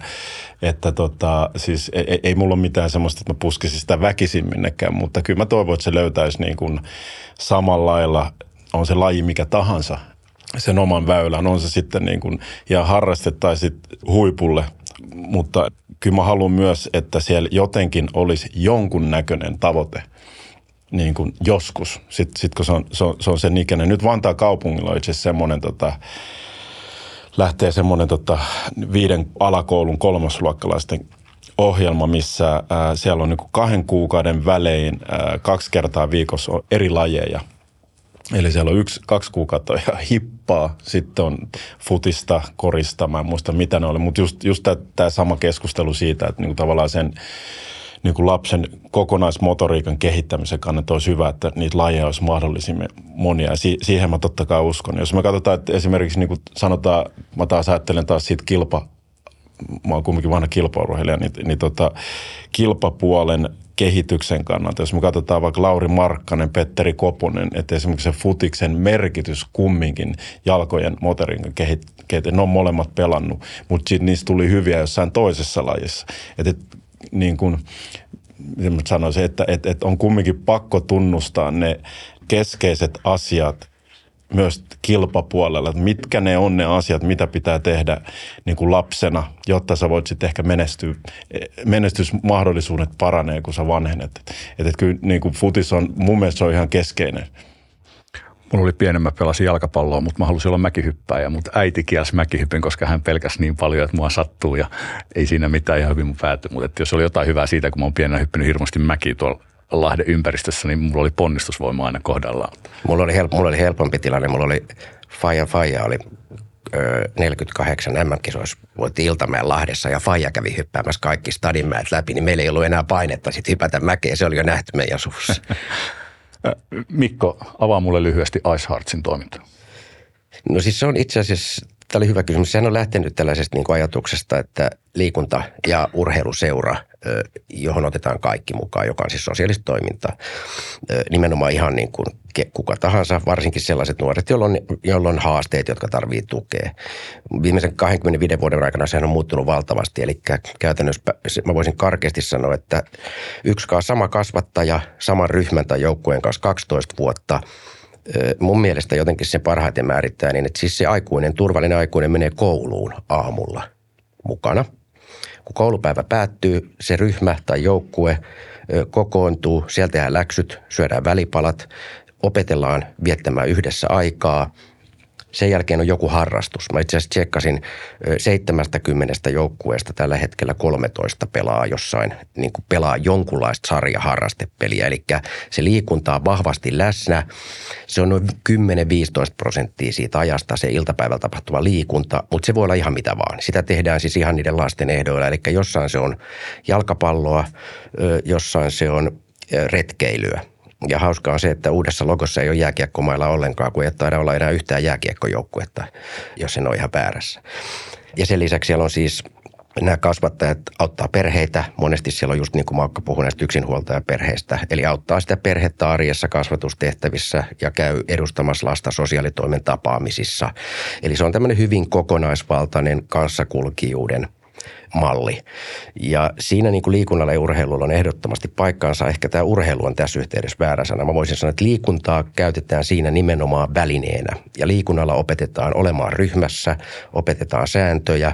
siis ei mulla ole mitään semmoista, että mä puskisin sitä väkisin minnekään, mutta kyllä mä toivon, että se löytäisi niin kuin samalla lailla, on se laji mikä tahansa, sen oman väylän, on se sitten niin kuin, ja harrastettaisiin huipulle, mutta kyllä mä haluan myös, että siellä jotenkin olisi jonkun näköinen tavoite, niin kuin joskus, sit kun se on sen ikäinen. Nyt Vantaan kaupungilla on itse asiassa semmoinen, lähtee semmoinen 5 alakoulun 3-luokkalaisten ohjelma, missä siellä on niin kuin 2 kuukauden välein 2 kertaa viikossa on eri lajeja. Eli siellä on 2 kuukautta ihan hippaa, sitten on futista, korista, mä en muista mitä ne oli, mutta just tämä sama keskustelu siitä, että niinku tavallaan sen niinku lapsen kokonaismotoriikan kehittämisen kannalta olisi hyvä, että niitä lajeja olisi mahdollisimman monia ja siihen mä totta kai uskon. Jos me katsotaan, että esimerkiksi niin kuin sanotaan, mä taas ajattelen taas siitä mä oon kumminkin vanha kilpaurheilija, niin kilpapuolen kehityksen kannalta. Jos me katsotaan vaikka Lauri Markkanen, Petteri Koponen, että esimerkiksi se futiksen merkitys kumminkin jalkojen motoriikan ne on molemmat pelannut, mutta sitten niistä tuli hyviä jossain toisessa lajissa. Että niin kuin, miten mä sanoisin, että on kumminkin pakko tunnustaa ne keskeiset asiat myös kilpapuolella, että mitkä ne on ne asiat, mitä pitää tehdä niin kuin lapsena, jotta sä voit sitten ehkä menestysmahdollisuudet paranee, kun sä vanhenet. Että kyllä niin kuin futis on, mun mielestä se on ihan keskeinen.
Mulla oli pienemmä, pelasin jalkapalloa, mutta mä halusin olla mäkihyppääjä, mutta äiti kielsi mäkihypyn, koska hän pelkäsi niin paljon, että mua sattuu ja ei siinä mitään ihan hyvin mun pääty. Mutta jos oli jotain hyvää siitä, kun mä oon pienenä hyppinyt hirveästi mäkiä tuolla Lahden ympäristössä, niin mulla oli ponnistusvoima aina kohdallaan.
Mulla oli helpompi tilanne. Mulla oli Faija oli 48 MM-kisoissa, voitti Iltamäen Lahdessa ja Faija kävi hyppäämässä kaikki stadinmäet läpi, niin meillä ei ollut enää painetta sit hypätä mäkeä. Se oli jo nähty meidän suussa.
Mikko, avaa mulle lyhyesti Ice Heartsin toiminta.
No siis se on itse asiassa, tämä oli hyvä kysymys. Sehän on lähtenyt tällaisesta niin kuin ajatuksesta, että liikunta- ja urheiluseura johon otetaan kaikki mukaan, joka on siis sosiaalista toimintaa. Nimenomaan ihan niin kuin kuka tahansa, varsinkin sellaiset nuoret, joilla on haasteet, jotka tarvitsee tukea. Viimeisen 25 vuoden aikana sehän on muuttunut valtavasti, eli käytännössä mä voisin karkeasti sanoa, että sama kasvattaja, saman ryhmän tai joukkueen kanssa 12 vuotta, mun mielestä jotenkin se parhaiten määrittää niin, että siis se turvallinen aikuinen menee kouluun aamulla mukana. Kun koulupäivä päättyy, se ryhmä tai joukkue kokoontuu, sieltä tehdään läksyt, syödään välipalat, opetellaan viettämään yhdessä aikaa. Sen jälkeen on joku harrastus. Mä itse asiassa tsekkasin 70 joukkueesta tällä hetkellä 13 pelaa jossain, niin kuin pelaa jonkunlaista sarjaharrastepeliä. Eli se liikunta on vahvasti läsnä. Se on noin 10-15% siitä ajasta se iltapäivällä tapahtuva liikunta, mutta se voi olla ihan mitä vaan. Sitä tehdään siis ihan niiden lasten ehdoilla. Eli jossain se on jalkapalloa, jossain se on retkeilyä. Ja hauskaa on se, että uudessa logossa ei ole jääkiekkomailla ollenkaan, kun ei taida olla enää yhtään jääkiekkojoukkuetta, jos en ole ihan väärässä. Ja sen lisäksi siellä on siis nämä kasvattajat auttaa perheitä. Monesti siellä on just niin kuin Maukka puhui näistä yksinhuoltajaperheistä. Eli auttaa sitä perhettä arjessa kasvatustehtävissä ja käy edustamassa lasta sosiaalitoimen tapaamisissa. Eli se on tämmöinen hyvin kokonaisvaltainen kanssakulkijuuden malli. Ja siinä niin kuin liikunnalla ja urheilulla on ehdottomasti paikkaansa. Ehkä tämä urheilu on tässä yhteydessä väärä sana. Mä voisin sanoa, että liikuntaa käytetään siinä nimenomaan välineenä. Ja liikunnalla opetetaan olemaan ryhmässä, opetetaan sääntöjä,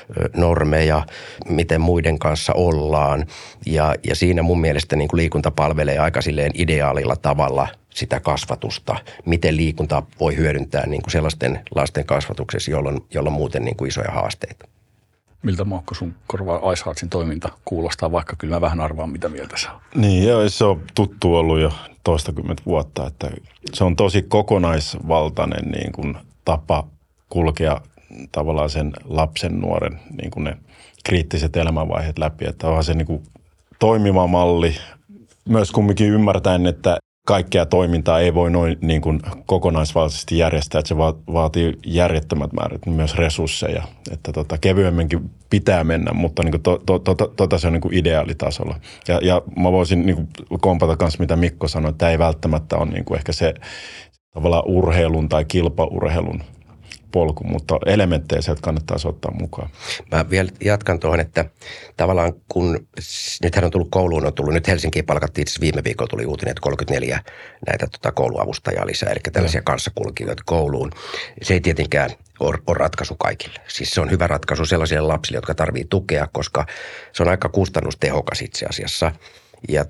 normeja, miten muiden kanssa ollaan. Ja siinä mun mielestä niin kuin liikunta palvelee aika silleen ideaalilla tavalla sitä kasvatusta. Miten liikunta voi hyödyntää niin kuin sellaisten lasten kasvatuksessa, jolla on muuten niin kuin isoja haasteita.
Miltä Maukko sun korvaa Ice Heartsin toiminta kuulostaa, vaikka kyllä mä vähän arvaan, mitä mieltä sä on.
Niin, joo, se on tuttu ollut jo toistakymmentä vuotta, että se on tosi kokonaisvaltainen niin kuin tapa kulkea tavallaan sen lapsen, nuoren niin kuin ne kriittiset elämänvaiheet läpi, että onhan se niin kuin toimiva malli. Myös kumminkin ymmärtäen, että kaikkea toimintaa ei voi noin niin kuin kokonaisvaltaisesti järjestää, että se vaatii järjettömät määrät myös resursseja. Että kevyemminkin pitää mennä, mutta niin kuin se on niin kuin ideaalitasolla. Ja mä voisin niin kuin kompata myös, mitä Mikko sanoi, että tämä ei välttämättä ole niin kuin ehkä se tavallaan urheilun tai kilpaurheilun polku, mutta elementtejä sieltä kannattaisi ottaa mukaan.
Mä vielä jatkan tuohon, että tavallaan kun, nythän on tullut kouluun, nyt Helsinkiin palkattiin itse viime viikolla tuli uutinen, että 34 näitä kouluavustajaa lisää, eli tällaisia kanssakulkijoita kouluun. Se ei tietenkään ole ratkaisu kaikille. Siis se on hyvä ratkaisu sellaisille lapsille, jotka tarvitsee tukea, koska se on aika kustannustehokas itse asiassa. Ja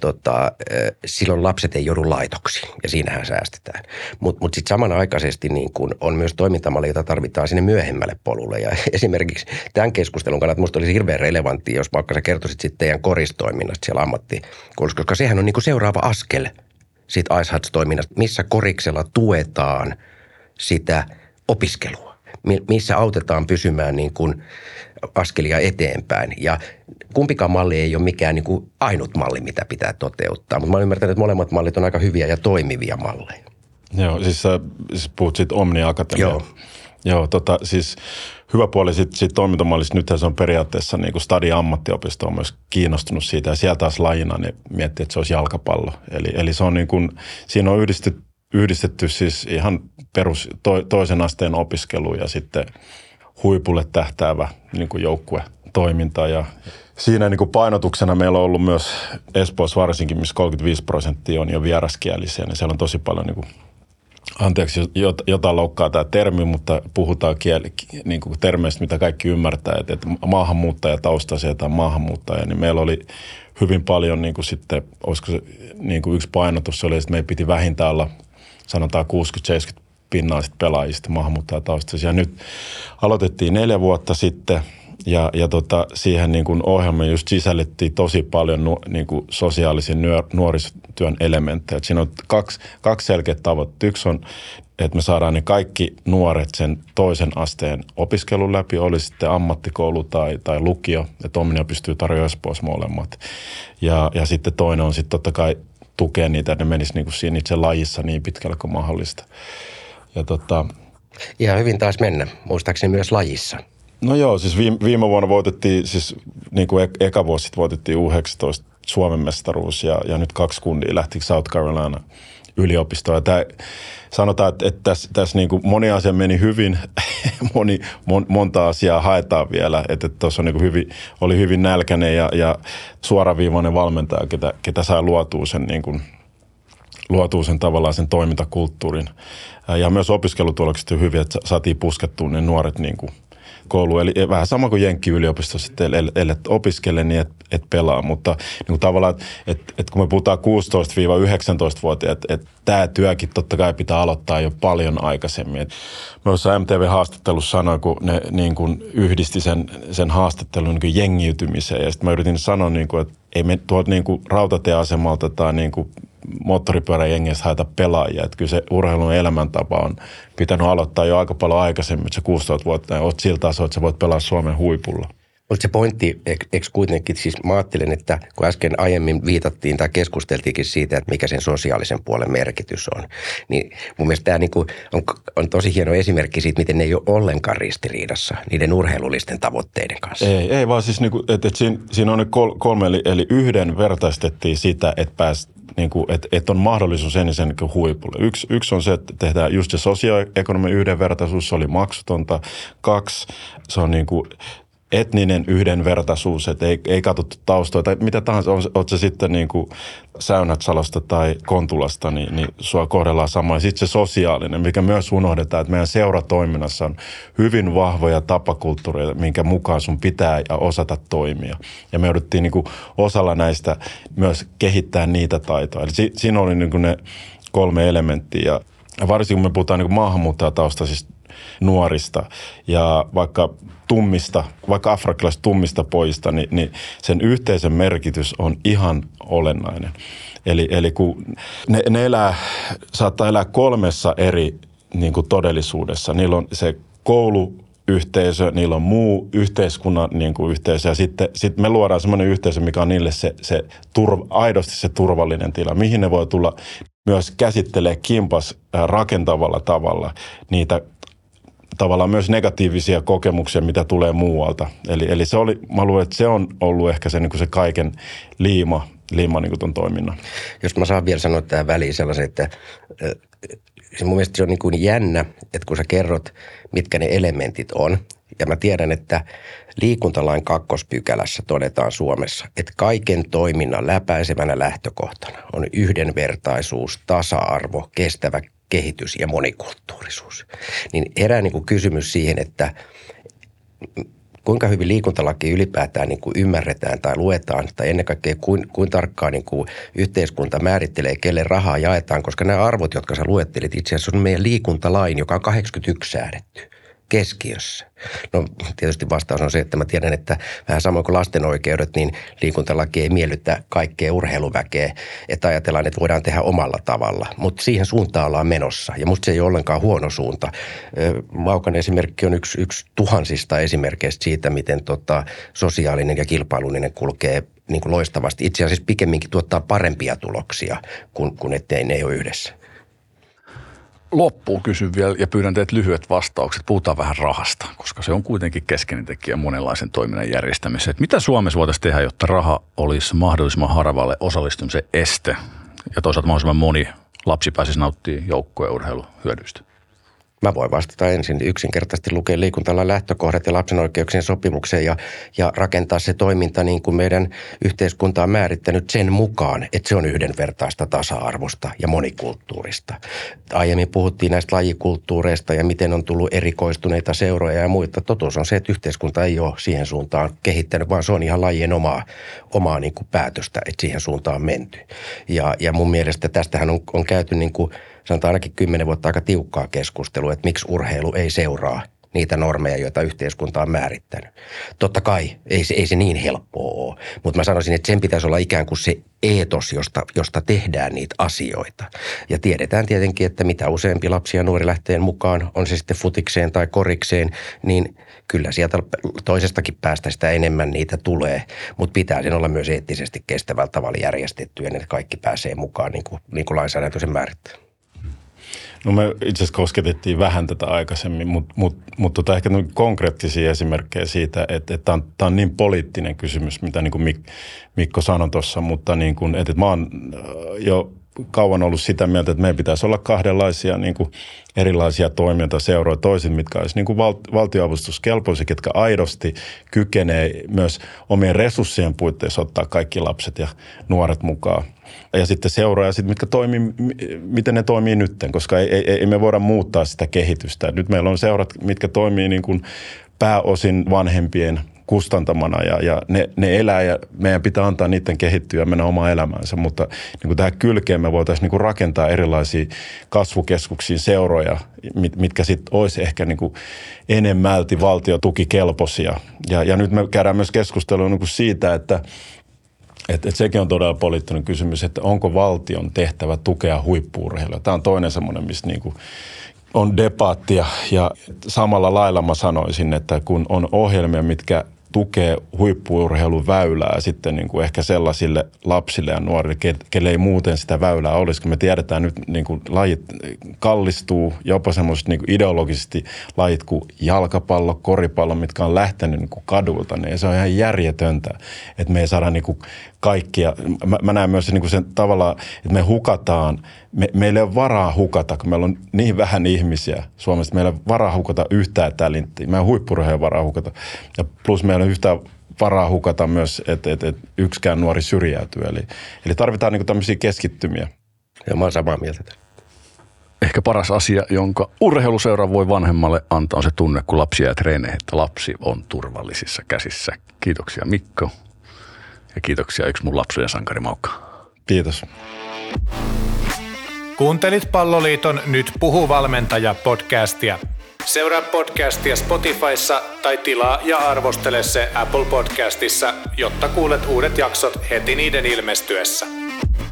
silloin lapset ei joudu laitoksiin ja siinähän säästetään. Mutta sitten samanaikaisesti niin kun on myös toimintamalli, jota tarvitaan sinne myöhemmälle polulle. Ja esimerkiksi tämän keskustelun kannalta minusta olisi hirveän relevanttia, jos vaikka sä kertoisit sitten teidän koristoiminnasta siellä ammattikoulussa, koska sehän on niin kuin seuraava askel siitä Ice Hearts-toiminnasta, missä koriksella tuetaan sitä opiskelua, missä autetaan pysymään niin kuin askelia eteenpäin. Ja kumpikaan malli ei ole mikään niin kuin ainut malli, mitä pitää toteuttaa. Mutta mä olen ymmärtänyt, että molemmat mallit on aika hyviä ja toimivia malleja.
Joo, siis sä puhut siitä Omnia-akatemiaa. Joo, siis hyvä puoli siitä toimintamallista, nythän se on periaatteessa niin kuin Stadi ammattiopisto on myös kiinnostunut siitä. Ja siellä taas lajina niin miettii, että se olisi jalkapallo. Eli se on niin kuin, siinä on yhdistetty siis ihan toisen asteen opiskelu ja sitten huipulle tähtäävä niin kuin joukkuetoiminta. Ja siinä niin kuin painotuksena meillä on ollut myös Espoossa varsinkin, missä 35% on jo vieraskielisiä, niin siellä on tosi paljon, niin kuin, anteeksi, jotain loukkaa tämä termi, mutta puhutaan niin kuin termeistä, mitä kaikki ymmärtää, että maahanmuuttajataustaisia tai maahanmuuttajia, niin meillä oli hyvin paljon niin kuin sitten, olisiko se niin kuin yksi painotus, se oli, että meidän piti vähintään olla, sanotaan 60-70 pinnallisista pelaajista maahanmuuttajataustaisia. Ja nyt aloitettiin 4 vuotta sitten ja siihen niin kuin ohjelmaan just sisällyttiin tosi paljon niin kuin sosiaalisen nuorisotyön elementtejä. Et siinä on kaksi selkeät tavoitteita. Yksi on, että me saadaan ne kaikki nuoret sen toisen asteen opiskelun läpi, oli sitten ammattikoulu tai lukio, että Omnia pystyy tarjoamaan Espoossa molemmat. Ja sitten toinen on sitten totta kai tukea niitä, että ne menisivät niin kuin siinä itse lajissa niin pitkälle kuin mahdollista. Ja
ihan hyvin taas mennä, muistaakseni myös lajissa.
No joo, siis viime vuonna voitettiin, siis niin kuin eka vuosi sitten voitettiin U19 Suomen mestaruus ja nyt 2 kundia lähti South Carolina yliopistoon. Ja sanotaan, että tässä niin kuin moni asia meni hyvin, monta asiaa haetaan vielä. Että tuossa on niin kuin oli hyvin nälkäinen ja suoraviivainen valmentaja, ketä sai luotua sen tavallaan sen toimintakulttuurin. Ja myös opiskelutulokset on hyviä, että saatiin puskettua ne nuoret niin kuin kouluun. Eli vähän sama kuin Jenkki-yliopistossa, että ellet opiskele, niin et pelaa. Mutta niin kuin tavallaan, että kun me puhutaan 16-19-vuotiaat, että tämä työkin totta kai pitää aloittaa jo paljon aikaisemmin. Mä jossain MTV-haastattelussa sanoin, kun ne niin kuin yhdisti sen haastattelun niin kuin jengiytymiseen. Ja sitten mä yritin sanoa, niin kuin, että ei me tuolta niin kuin rautatieasemalta tai niin kuin moottoripyöräjengeistä haeta pelaajia. Että kyllä se urheilun elämäntapa on pitänyt aloittaa jo aika paljon aikaisemmin, että se 16-vuotiaana oot siltä tasolla, että sä voit pelaa Suomen huipulla.
Mutta se pointti, eikö kuitenkin, siis mä ajattelen, että kun äsken aiemmin viitattiin tai keskusteltiinkin siitä, että mikä sen sosiaalisen puolen merkitys on, niin mun mielestä tämä niinku on tosi hieno esimerkki siitä, miten ne ei ole ollenkaan ristiriidassa niiden urheilullisten tavoitteiden kanssa.
Ei vaan siis niinku, että siinä on nyt 3, eli yhdenvertaistettiin sitä, että päästä niinku, että on mahdollisuus ensin niin huipulle. Yksi on se, että tehdään just se sosioekonominen yhdenvertaisuus, se oli maksutonta. 2, se on niinku etninen yhdenvertaisuus, että ei katsottu taustoja tai mitä tahansa, oot se sitten niin kuin Säynätsalosta tai Kontulasta, niin sua kohdellaan samaa. Ja sitten se sosiaalinen, mikä myös unohdetaan, että meidän seuratoiminnassa on hyvin vahvoja tapakulttuureja, minkä mukaan sun pitää ja osata toimia. Ja me jouduttiin niin kuin osalla näistä myös kehittää niitä taitoja. Eli siinä oli niin kuin ne 3 elementtiä. Ja varsinkin kun me puhutaan niin kuin maahanmuuttajataustaisista nuorista ja vaikka afrikkalaisista tummista pojista, niin sen yhteisön merkitys on ihan olennainen. Eli kun ne saattaa elää 3 eri niin kuin todellisuudessa. Niillä on se kouluyhteisö, niillä on muu yhteiskunnan niin kuin yhteisö ja sitten me luodaan semmoinen yhteisö, mikä on niille aidosti se turvallinen tila, mihin ne voi tulla myös käsittelee kimpas rakentavalla tavalla niitä tavallaan myös negatiivisia kokemuksia, mitä tulee muualta. Eli se oli, mä luulen, että se on ollut ehkä se, niin kuin se kaiken liima niin kuin ton toiminnan.
Jos mä saan vielä sanoa tähän väliin sellaisen, että se mun mielestä se on niin kuin jännä, että kun sä kerrot, mitkä ne elementit on, ja mä tiedän, että liikuntalain 2. pykälässä todetaan Suomessa, että kaiken toiminnan läpäisevänä lähtökohtana on yhdenvertaisuus, tasa-arvo, kestävä kehitys ja monikulttuurisuus. Niin herää niin kuin kysymys siihen, että kuinka hyvin liikuntalaki ylipäätään niin kuin ymmärretään tai luetaan, tai ennen kaikkea kuin tarkkaan niin kuin yhteiskunta määrittelee, kelle rahaa jaetaan, koska nämä arvot, jotka sä luettelit, itse asiassa on meidän liikuntalain, joka on 81 säädetty keskiössä. No tietysti vastaus on se, että mä tiedän, että vähän samoin kuin lasten oikeudet, niin liikuntalaki ei miellytä kaikkea urheiluväkeä, että ajatellaan, että voidaan tehdä omalla tavalla, mutta siihen suuntaan ollaan menossa ja musta se ei ole ollenkaan huono suunta. Maukan esimerkki on yksi tuhansista esimerkkeistä siitä, miten sosiaalinen ja kilpailullinen kulkee niin kuin loistavasti. Itse asiassa pikemminkin tuottaa parempia tuloksia, kun ettei ne ole yhdessä.
Loppuun kysyn vielä ja pyydän teet lyhyet vastaukset. Puhutaan vähän rahasta, koska se on kuitenkin keskeinen tekijä monenlaisen toiminnan järjestämiseen. Mitä Suomessa voitaisiin tehdä, jotta raha olisi mahdollisimman harvalle osallistumisen este ja toisaalta mahdollisimman moni lapsi pääsisi nauttimaan joukko- ja urheiluhyödyistä?
Mä voin vastata ensin. Yksinkertaisesti lukea liikuntalain lähtökohdat ja lapsen oikeuksien sopimukseen ja rakentaa se toiminta niin kuin meidän yhteiskunta on määrittänyt sen mukaan, että se on yhdenvertaista, tasa-arvosta ja monikulttuurista. Aiemmin puhuttiin näistä lajikulttuureista ja miten on tullut erikoistuneita seuroja ja muita. Totuus on se, että yhteiskunta ei ole siihen suuntaan kehittänyt, vaan se on ihan lajien omaa niin kuin päätöstä, että siihen suuntaan on menty. Ja mun mielestä tästähän on käyty niin kuin sanotaan ainakin 10 vuotta aika tiukkaa keskustelua, että miksi urheilu ei seuraa niitä normeja, joita yhteiskunta on määrittänyt. Totta kai ei se niin helppoa ole, mutta mä sanoisin, että sen pitäisi olla ikään kuin se eetos, josta tehdään niitä asioita. Ja tiedetään tietenkin, että mitä useampi lapsi ja nuori lähtee mukaan, on se sitten futikseen tai korikseen, niin kyllä sieltä toisestakin päästä sitä enemmän niitä tulee, mutta pitää sen olla myös eettisesti kestävällä tavalla järjestetty, ennen kuin kaikki pääsee mukaan niin kuin lainsäädäntö sen määrittää.
No me itse asiassa kosketettiin vähän tätä aikaisemmin, mutta ehkä konkreettisia esimerkkejä siitä, että tämä on niin poliittinen kysymys, mitä niin kuin Mikko sanoi tuossa, mutta niin kuin, että mä oon jo kauan ollut sitä mieltä, että meidän pitäisi olla kahdenlaisia niin kuin erilaisia toimintaseuroja, toiset, mitkä olisi niin kuin valtionavustuskelpoisia, ketkä aidosti kykenee myös omien resurssien puitteissa ottaa kaikki lapset ja nuoret mukaan. Ja sitten seuroja, mitkä toimii, miten ne toimii nytten, koska ei me voida muuttaa sitä kehitystä. Nyt meillä on seurat, mitkä toimii niin kuin pääosin vanhempien kustantamana ja ne elää ja meidän pitää antaa niiden kehittyä ja mennä omaa elämäänsä, mutta niin kuin tähän kylkeen me voitaisiin niin kuin rakentaa erilaisia kasvukeskuksiin seuroja, mitkä sitten olisi ehkä niin kuin enemmälti valtiotukikelpoisia. Ja nyt me käydään myös keskustelua niin kuin siitä, että sekin on todella poliittinen kysymys, että onko valtion tehtävä tukea huippu-urheilua. Tämä on toinen semmoinen, missä niin kuin on debaattia ja samalla lailla mä sanoisin, että kun on ohjelmia, mitkä tukee huippu-urheilun väylää sitten niin kuin ehkä sellaisille lapsille ja nuorille, kelle ei muuten sitä väylää olisi, kun me tiedetään nyt niin kuin lajit kallistuu, jopa semmoiset niin kuin ideologisesti lajit kuin jalkapallo, koripallo, mitkä on lähtenyt niin kuin kadulta, niin se on ihan järjetöntä, että me ei saada niin kuin kaikkia. Mä näen myös niin kuin sen tavallaan, että me hukataan, meillä ei ole varaa hukata, kun meillä on niin vähän ihmisiä Suomessa, meillä ei ole varaa hukata yhtään talenttia, meillä on huippu-urheilun varaa hukata, ja plus meillä on yhtään varaa hukata myös, että yksikään nuori syrjäytyy, eli tarvitaan niin kuin tämmöisiä keskittymiä.
Ja mä oon samaa mieltä.
Ehkä paras asia, jonka urheiluseura voi vanhemmalle antaa, on se tunne, kun lapsi jää treeneihin, että lapsi on turvallisissa käsissä. Kiitoksia Mikko ja kiitoksia yksi mun lapsuuden sankari Maukka.
Kiitos.
Kuuntelit Palloliiton Nyt puhuu valmentaja -podcastia. Seuraa podcastia Spotifyssa tai tilaa ja arvostele se Apple Podcastissa, jotta kuulet uudet jaksot heti niiden ilmestyessä.